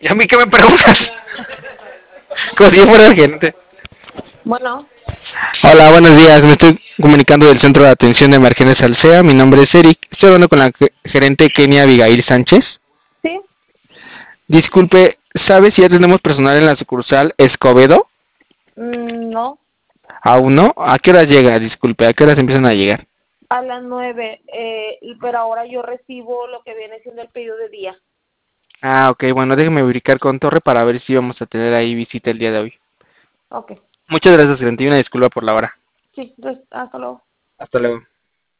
¿Y a mí qué me preguntas? Como si yo fuera el gerente. Bueno, Hola, buenos días. Me estoy comunicando del Centro de Atención de Emergencias Alsea. Mi nombre es Eric. Estoy hablando con la gerente Kenia Abigail Sánchez. sí, Disculpe, ¿sabe si ya tenemos personal en la sucursal Escobedo? no, ¿Aún no? ¿A qué hora llega? Disculpe, ¿a qué horas empiezan a llegar? a las 9, pero ahora yo recibo lo que viene siendo el pedido de día. Ah, ok, bueno, déjeme verificar con Torre para ver si vamos a tener ahí visita el día de hoy. Ok, Muchas gracias, gerente, y una disculpa por la hora. sí, entonces, hasta luego. Hasta luego.